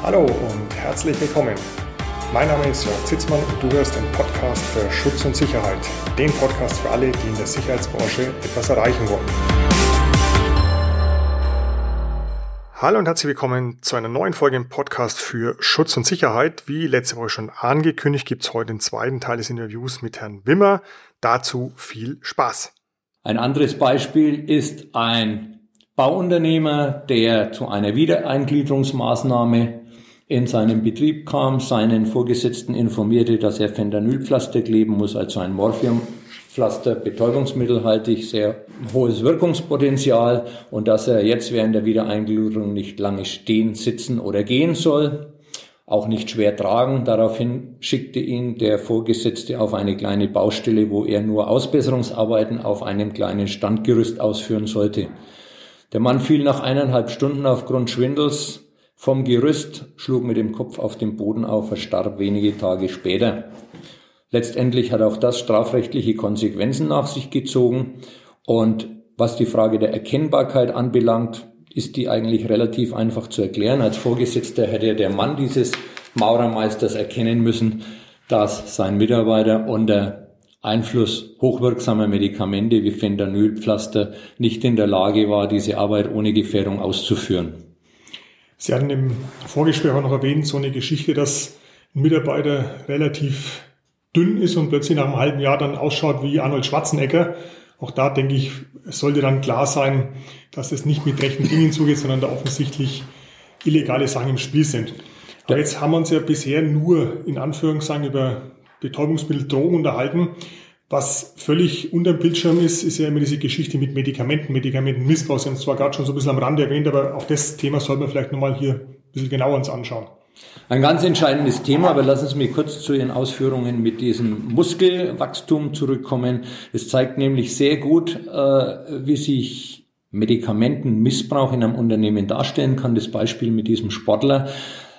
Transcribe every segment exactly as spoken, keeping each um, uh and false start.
Hallo und herzlich willkommen. Mein Name ist Jörg Zitzmann und du hörst den Podcast für Schutz und Sicherheit. Den Podcast für alle, die in der Sicherheitsbranche etwas erreichen wollen. Hallo und herzlich willkommen zu einer neuen Folge im Podcast für Schutz und Sicherheit. Wie letzte Woche schon angekündigt, gibt es heute den zweiten Teil des Interviews mit Herrn Wimmer. Dazu viel Spaß. Ein anderes Beispiel ist ein Bauunternehmer, der zu einer Wiedereingliederungsmaßnahme in seinen Betrieb kam, seinen Vorgesetzten informierte, dass er Fentanyl-Pflaster kleben muss, also ein Morphiumpflaster, betäubungsmittelhaltig, sehr hohes Wirkungspotenzial, und dass er jetzt während der Wiedereingliederung nicht lange stehen, sitzen oder gehen soll, auch nicht schwer tragen. Daraufhin schickte ihn der Vorgesetzte auf eine kleine Baustelle, wo er nur Ausbesserungsarbeiten auf einem kleinen Standgerüst ausführen sollte. Der Mann fiel nach eineinhalb Stunden aufgrund Schwindels vom Gerüst, schlug mit dem Kopf auf den Boden auf, verstarb wenige Tage später. Letztendlich hat auch das strafrechtliche Konsequenzen nach sich gezogen. Und was die Frage der Erkennbarkeit anbelangt, ist die eigentlich relativ einfach zu erklären. Als Vorgesetzter hätte der Mann dieses Maurermeisters erkennen müssen, dass sein Mitarbeiter unter Einfluss hochwirksamer Medikamente wie Fentanylpflaster nicht in der Lage war, diese Arbeit ohne Gefährdung auszuführen. Sie hatten im Vorgespräch auch noch erwähnt, so eine Geschichte, dass ein Mitarbeiter relativ dünn ist und plötzlich nach einem halben Jahr dann ausschaut wie Arnold Schwarzenegger. Auch da denke ich, es sollte dann klar sein, dass es nicht mit rechten Dingen zugeht, sondern da offensichtlich illegale Sachen im Spiel sind. Aber jetzt haben wir uns ja bisher nur in Anführungszeichen über Betäubungsmittel, Drogen unterhalten. Was völlig unter dem Bildschirm ist, ist ja immer diese Geschichte mit Medikamenten, Medikamentenmissbrauch. Sie haben es zwar gerade schon so ein bisschen am Rande erwähnt, aber auch das Thema sollten wir vielleicht nochmal hier ein bisschen genauer uns anschauen. Ein ganz entscheidendes Thema, aber lassen Sie mich kurz zu Ihren Ausführungen mit diesem Muskelwachstum zurückkommen. Es zeigt nämlich sehr gut, wie sich Medikamentenmissbrauch in einem Unternehmen darstellen kann. Das Beispiel mit diesem Sportler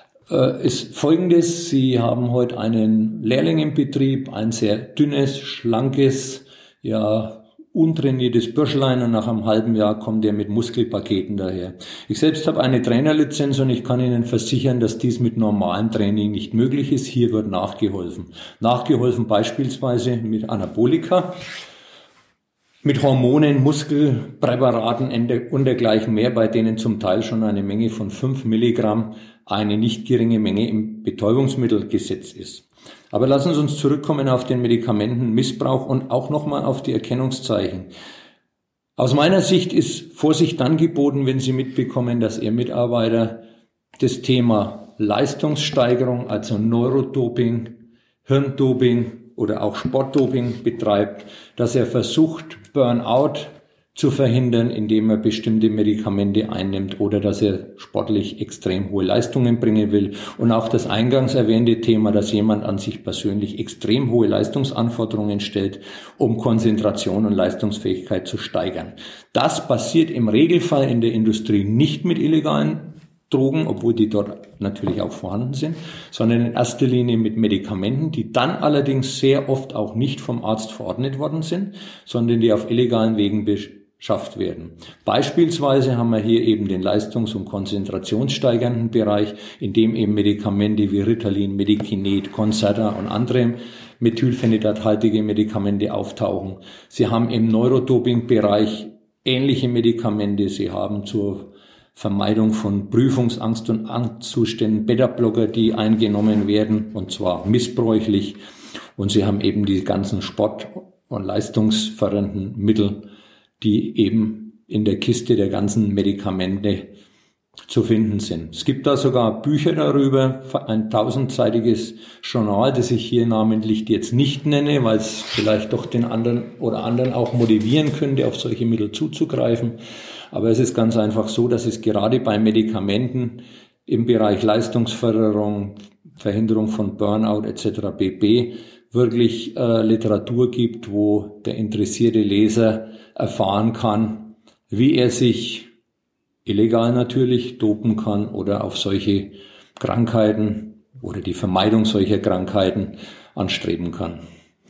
ist folgendes: Sie haben heute einen Lehrling im Betrieb, ein sehr dünnes, schlankes, ja untrainiertes Bürschlein, und nach einem halben Jahr kommt er mit Muskelpaketen daher. Ich selbst habe eine Trainerlizenz und ich kann Ihnen versichern, dass dies mit normalem Training nicht möglich ist. Hier wird nachgeholfen. Nachgeholfen beispielsweise mit Anabolika, mit Hormonen, Muskelpräparaten und dergleichen mehr, bei denen zum Teil schon eine Menge von fünf Milligramm, eine nicht geringe Menge im Betäubungsmittelgesetz ist. Aber lassen Sie uns zurückkommen auf den Medikamentenmissbrauch und auch nochmal auf die Erkennungszeichen. Aus meiner Sicht ist Vorsicht dann geboten, wenn Sie mitbekommen, dass Ihr Mitarbeiter das Thema Leistungssteigerung, also Neurodoping, Hirndoping oder auch Sportdoping betreibt, dass er versucht, Burnout zu verhindern, indem er bestimmte Medikamente einnimmt, oder dass er sportlich extrem hohe Leistungen bringen will. Und auch das eingangs erwähnte Thema, dass jemand an sich persönlich extrem hohe Leistungsanforderungen stellt, um Konzentration und Leistungsfähigkeit zu steigern. Das passiert im Regelfall in der Industrie nicht mit illegalen Drogen, obwohl die dort natürlich auch vorhanden sind, sondern in erster Linie mit Medikamenten, die dann allerdings sehr oft auch nicht vom Arzt verordnet worden sind, sondern die auf illegalen Wegen beschafft werden. Beispielsweise haben wir hier eben den leistungs- und konzentrationssteigernden Bereich, in dem eben Medikamente wie Ritalin, Medikinet, Concerta und andere methylphenidathaltige Medikamente auftauchen. Sie haben im Neurodoping-Bereich ähnliche Medikamente. Sie haben zur Vermeidung von Prüfungsangst und Angstzuständen Beta-Blocker, die eingenommen werden, und zwar missbräuchlich. Und Sie haben eben die ganzen Sport- und leistungsfördernden Mittel, die eben in der Kiste der ganzen Medikamente zu finden sind. Es gibt da sogar Bücher darüber, ein tausendseitiges Journal, das ich hier namentlich jetzt nicht nenne, weil es vielleicht doch den anderen oder anderen auch motivieren könnte, auf solche Mittel zuzugreifen. Aber es ist ganz einfach so, dass es gerade bei Medikamenten im Bereich Leistungsförderung, Verhinderung von Burnout et cetera pp. Wirklich äh, Literatur gibt, wo der interessierte Leser erfahren kann, wie er sich illegal natürlich dopen kann oder auf solche Krankheiten oder die Vermeidung solcher Krankheiten anstreben kann.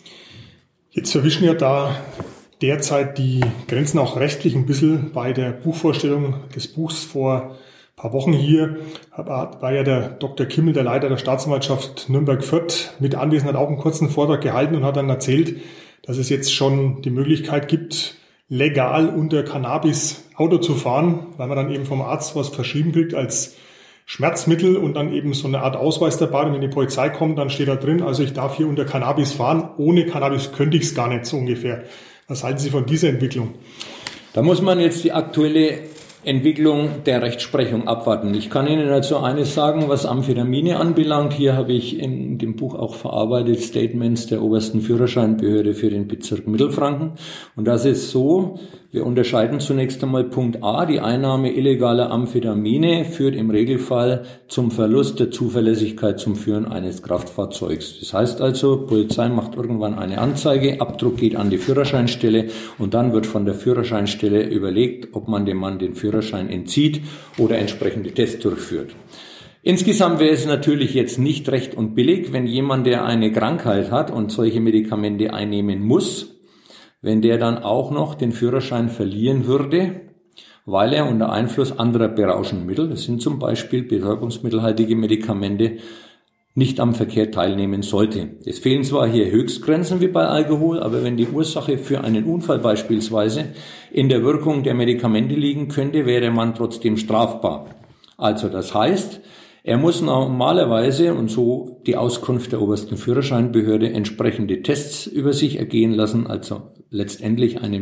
Jetzt verwischen ja da derzeit die Grenzen auch rechtlich ein bisschen bei der Buchvorstellung des Buchs vor paar Wochen hier war ja der Doktor Kimmel, der Leiter der Staatsanwaltschaft Nürnberg-Fürth, mit anwesend, hat auch einen kurzen Vortrag gehalten und hat dann erzählt, dass es jetzt schon die Möglichkeit gibt, legal unter Cannabis Auto zu fahren, weil man dann eben vom Arzt was verschrieben kriegt als Schmerzmittel und dann eben so eine Art Ausweis dabei. Und wenn die Polizei kommt, dann steht da drin, also ich darf hier unter Cannabis fahren. Ohne Cannabis könnte ich es gar nicht, so ungefähr. Was halten Sie von dieser Entwicklung? Da muss man jetzt die aktuelle Entwicklung der Rechtsprechung abwarten. Ich kann Ihnen also eines sagen, was Amphetamine anbelangt. Hier habe ich in dem Buch auch verarbeitet Statements der obersten Führerscheinbehörde für den Bezirk Mittelfranken. Und das ist so, wir unterscheiden zunächst einmal Punkt A. Die Einnahme illegaler Amphetamine führt im Regelfall zum Verlust der Zuverlässigkeit zum Führen eines Kraftfahrzeugs. Das heißt also, Polizei macht irgendwann eine Anzeige, Abdruck geht an die Führerscheinstelle und dann wird von der Führerscheinstelle überlegt, ob man dem Mann den Führerschein entzieht oder entsprechende Tests durchführt. Insgesamt wäre es natürlich jetzt nicht recht und billig, wenn jemand, der eine Krankheit hat und solche Medikamente einnehmen muss, wenn der dann auch noch den Führerschein verlieren würde, weil er unter Einfluss anderer berauschender Mittel, das sind zum Beispiel betäubungsmittelhaltige Medikamente, nicht am Verkehr teilnehmen sollte. Es fehlen zwar hier Höchstgrenzen wie bei Alkohol, aber wenn die Ursache für einen Unfall beispielsweise in der Wirkung der Medikamente liegen könnte, wäre man trotzdem strafbar. Also das heißt, er muss normalerweise, und so die Auskunft der obersten Führerscheinbehörde, entsprechende Tests über sich ergehen lassen, also letztendlich eine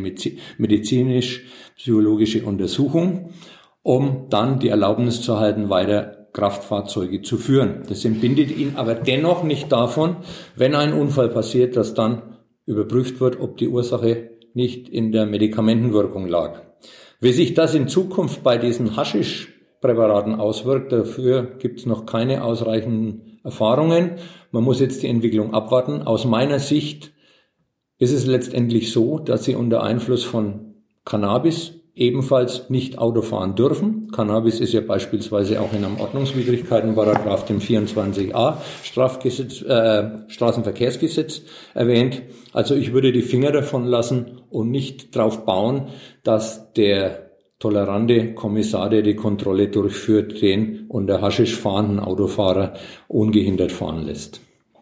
medizinisch-psychologische Untersuchung, um dann die Erlaubnis zu erhalten, weiter Kraftfahrzeuge zu führen. Das entbindet ihn aber dennoch nicht davon, wenn ein Unfall passiert, dass dann überprüft wird, ob die Ursache nicht in der Medikamentenwirkung lag. Wie sich das in Zukunft bei diesen Haschischpräparaten auswirkt, dafür gibt es noch keine ausreichenden Erfahrungen. Man muss jetzt die Entwicklung abwarten. Aus meiner Sicht ist es letztendlich so, dass Sie unter Einfluss von Cannabis ebenfalls nicht Auto fahren dürfen. Cannabis ist ja beispielsweise auch in einem Ordnungswidrigkeitenparagraph, dem vierundzwanzig a Strafgesetz, äh, Straßenverkehrsgesetz erwähnt. Also ich würde die Finger davon lassen und nicht darauf bauen, dass der tolerante Kommissar, der die Kontrolle durchführt, den unter Haschisch fahrenden Autofahrer ungehindert fahren lässt.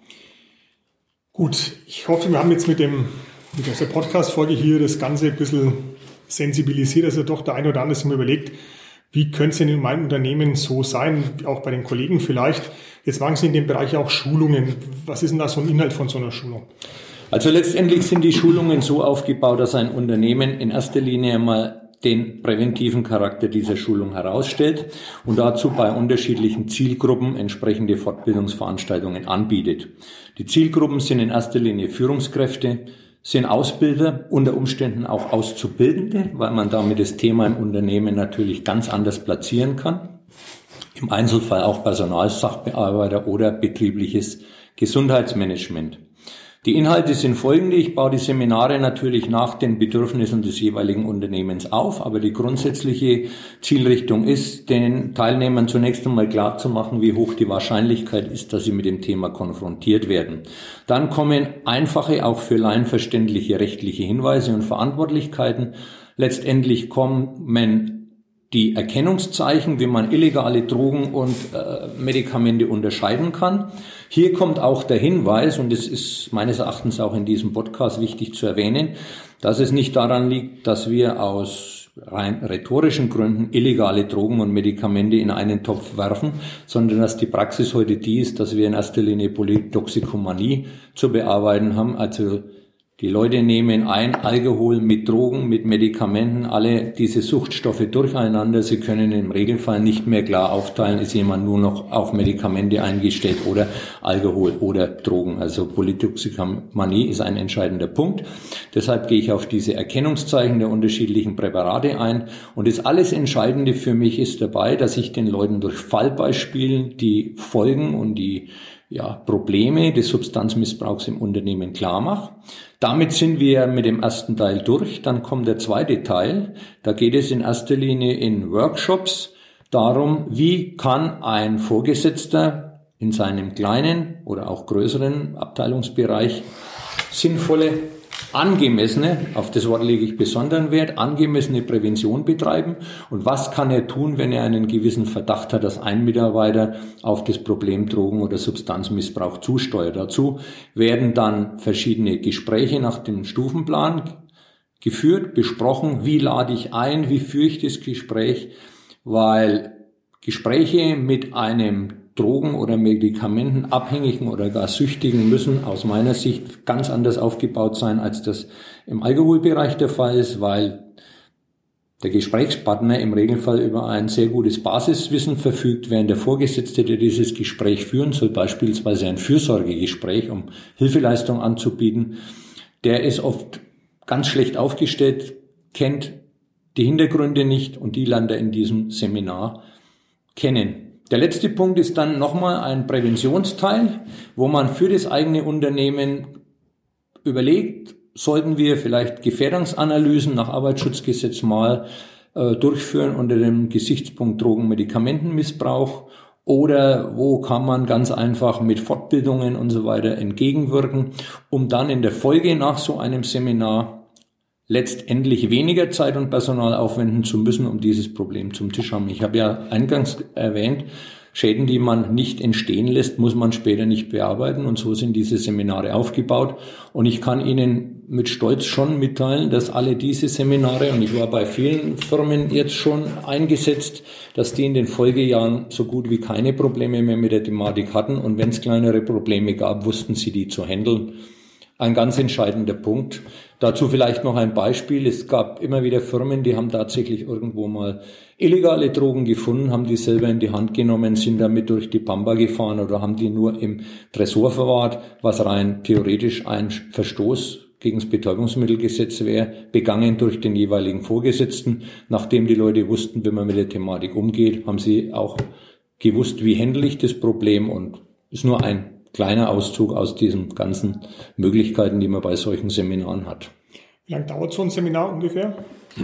Gut, ich hoffe, wir haben jetzt mit dem mit dieser Podcast-Folge hier das Ganze ein bisschen sensibilisiert, also doch der eine oder andere sich mal überlegt, wie könnte es denn in meinem Unternehmen so sein, auch bei den Kollegen vielleicht. Jetzt machen Sie in dem Bereich auch Schulungen. Was ist denn da so ein Inhalt von so einer Schulung? Also letztendlich sind die Schulungen so aufgebaut, dass ein Unternehmen in erster Linie mal den präventiven Charakter dieser Schulung herausstellt und dazu bei unterschiedlichen Zielgruppen entsprechende Fortbildungsveranstaltungen anbietet. Die Zielgruppen sind in erster Linie Führungskräfte, sind Ausbilder, unter Umständen auch Auszubildende, weil man damit das Thema im Unternehmen natürlich ganz anders platzieren kann. Im Einzelfall auch Personalsachbearbeiter oder betriebliches Gesundheitsmanagement. Die Inhalte sind folgende. Ich baue die Seminare natürlich nach den Bedürfnissen des jeweiligen Unternehmens auf, aber die grundsätzliche Zielrichtung ist, den Teilnehmern zunächst einmal klar zu machen, wie hoch die Wahrscheinlichkeit ist, dass sie mit dem Thema konfrontiert werden. Dann kommen einfache, auch für Laien verständliche rechtliche Hinweise und Verantwortlichkeiten. Letztendlich kommen die Erkennungszeichen, wie man illegale Drogen und äh, Medikamente unterscheiden kann. Hier kommt auch der Hinweis, und es ist meines Erachtens auch in diesem Podcast wichtig zu erwähnen, dass es nicht daran liegt, dass wir aus rein rhetorischen Gründen illegale Drogen und Medikamente in einen Topf werfen, sondern dass die Praxis heute die ist, dass wir in erster Linie Polytoxikomanie zu bearbeiten haben, also die Leute nehmen ein Alkohol mit Drogen, mit Medikamenten, alle diese Suchtstoffe durcheinander. Sie können im Regelfall nicht mehr klar aufteilen, ist jemand nur noch auf Medikamente eingestellt oder Alkohol oder Drogen. Also Polytoxikomanie ist ein entscheidender Punkt. Deshalb gehe ich auf diese Erkennungszeichen der unterschiedlichen Präparate ein. Und das alles Entscheidende für mich ist dabei, dass ich den Leuten durch Fallbeispielen die Folgen und die ja, Probleme des Substanzmissbrauchs im Unternehmen klar mache. Damit sind wir mit dem ersten Teil durch. Dann kommt der zweite Teil. Da geht es in erster Linie in Workshops darum, wie kann ein Vorgesetzter in seinem kleinen oder auch größeren Abteilungsbereich sinnvolle angemessene, auf das Wort lege ich besonderen Wert, angemessene Prävention betreiben. Und was kann er tun, wenn er einen gewissen Verdacht hat, dass ein Mitarbeiter auf das Problem Drogen- oder Substanzmissbrauch zusteuert? Dazu werden dann verschiedene Gespräche nach dem Stufenplan geführt, besprochen, wie lade ich ein, wie führe ich das Gespräch, weil Gespräche mit einem Drogen- oder Medikamentenabhängigen oder gar Süchtigen müssen aus meiner Sicht ganz anders aufgebaut sein, als das im Alkoholbereich der Fall ist, weil der Gesprächspartner im Regelfall über ein sehr gutes Basiswissen verfügt, während der Vorgesetzte, der dieses Gespräch führen soll, beispielsweise ein Fürsorgegespräch, um Hilfeleistung anzubieten, der ist oft ganz schlecht aufgestellt, kennt die Hintergründe nicht und die lernt er in diesem Seminar kennen. Der letzte Punkt ist dann nochmal ein Präventionsteil, wo man für das eigene Unternehmen überlegt, sollten wir vielleicht Gefährdungsanalysen nach Arbeitsschutzgesetz mal äh, durchführen unter dem Gesichtspunkt Drogen-Medikamentenmissbrauch oder wo kann man ganz einfach mit Fortbildungen und so weiter entgegenwirken, um dann in der Folge nach so einem Seminar letztendlich weniger Zeit und Personal aufwenden zu müssen, um dieses Problem zum Tisch haben. Ich habe ja eingangs erwähnt, Schäden, die man nicht entstehen lässt, muss man später nicht bearbeiten. Und so sind diese Seminare aufgebaut. Und ich kann Ihnen mit Stolz schon mitteilen, dass alle diese Seminare, und ich war bei vielen Firmen jetzt schon eingesetzt, dass die in den Folgejahren so gut wie keine Probleme mehr mit der Thematik hatten. Und wenn es kleinere Probleme gab, wussten sie die zu handeln. Ein ganz entscheidender Punkt. Dazu vielleicht noch ein Beispiel. Es gab immer wieder Firmen, die haben tatsächlich irgendwo mal illegale Drogen gefunden, haben die selber in die Hand genommen, sind damit durch die Pampa gefahren oder haben die nur im Tresor verwahrt, was rein theoretisch ein Verstoß gegen das Betäubungsmittelgesetz wäre, begangen durch den jeweiligen Vorgesetzten. Nachdem die Leute wussten, wie man mit der Thematik umgeht, haben sie auch gewusst, wie handle ich das Problem, und ist nur ein kleiner Auszug aus diesen ganzen Möglichkeiten, die man bei solchen Seminaren hat. Wie lange dauert so ein Seminar ungefähr?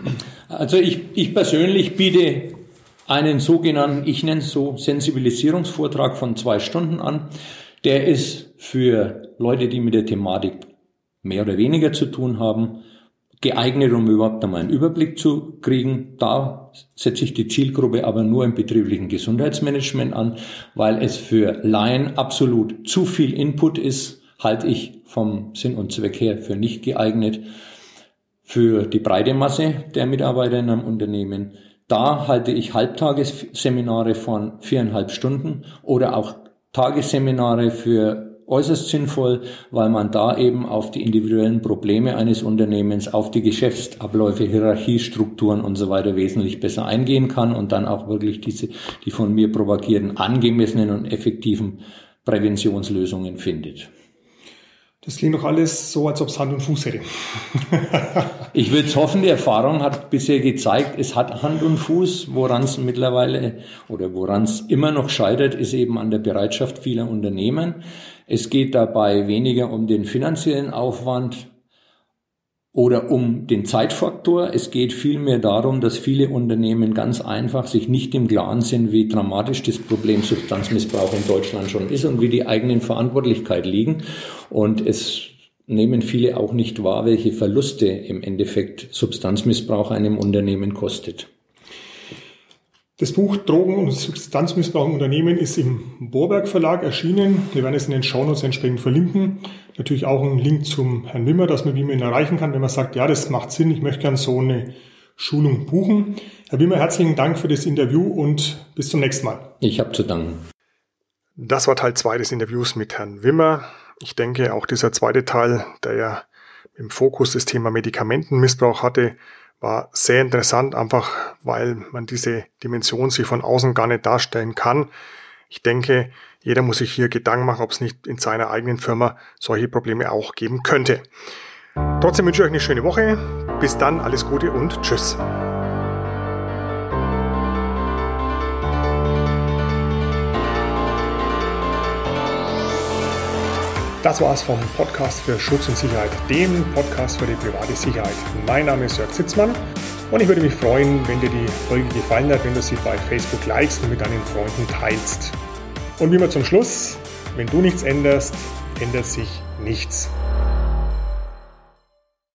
Also ich, ich persönlich biete einen sogenannten, ich nenne es so, Sensibilisierungsvortrag von zwei Stunden an. Der ist für Leute, die mit der Thematik mehr oder weniger zu tun haben, geeignet, um überhaupt einmal einen Überblick zu kriegen. Da setze ich die Zielgruppe aber nur im betrieblichen Gesundheitsmanagement an, weil es für Laien absolut zu viel Input ist, halte ich vom Sinn und Zweck her für nicht geeignet. Für die breite Masse der Mitarbeiter in einem Unternehmen, da halte ich Halbtagesseminare von viereinhalb Stunden oder auch Tagesseminare für äußerst sinnvoll, weil man da eben auf die individuellen Probleme eines Unternehmens, auf die Geschäftsabläufe, Hierarchiestrukturen und so weiter wesentlich besser eingehen kann und dann auch wirklich diese, die von mir propagierten, angemessenen und effektiven Präventionslösungen findet. Das klingt doch alles so, als ob es Hand und Fuß hätte. Ich würde es hoffen, die Erfahrung hat bisher gezeigt, es hat Hand und Fuß. Woran es mittlerweile oder woran es immer noch scheitert, ist eben an der Bereitschaft vieler Unternehmen. Es geht dabei weniger um den finanziellen Aufwand oder um den Zeitfaktor. Es geht vielmehr darum, dass viele Unternehmen ganz einfach sich nicht im Klaren sind, wie dramatisch das Problem Substanzmissbrauch in Deutschland schon ist und wie die eigenen Verantwortlichkeit liegen. Und es nehmen viele auch nicht wahr, welche Verluste im Endeffekt Substanzmissbrauch einem Unternehmen kostet. Das Buch Drogen- und Substanzmissbrauch im Unternehmen ist im Borberg Verlag erschienen. Wir werden es in den Shownotes entsprechend verlinken. Natürlich auch einen Link zum Herrn Wimmer, dass man wie man ihn erreichen kann, wenn man sagt, ja, das macht Sinn, ich möchte gerne so eine Schulung buchen. Herr Wimmer, herzlichen Dank für das Interview und bis zum nächsten Mal. Ich habe zu danken. Das war Teil zwei des Interviews mit Herrn Wimmer. Ich denke, auch dieser zweite Teil, der ja im Fokus das Thema Medikamentenmissbrauch hatte, war sehr interessant, einfach weil man diese Dimension sich von außen gar nicht darstellen kann. Ich denke, jeder muss sich hier Gedanken machen, ob es nicht in seiner eigenen Firma solche Probleme auch geben könnte. Trotzdem wünsche ich euch eine schöne Woche. Bis dann, alles Gute und tschüss. Das war's vom Podcast für Schutz und Sicherheit, dem Podcast für die private Sicherheit. Mein Name ist Jörg Sitzmann und ich würde mich freuen, wenn dir die Folge gefallen hat, wenn du sie bei Facebook likest und mit deinen Freunden teilst. Und wie immer zum Schluss, wenn du nichts änderst, ändert sich nichts.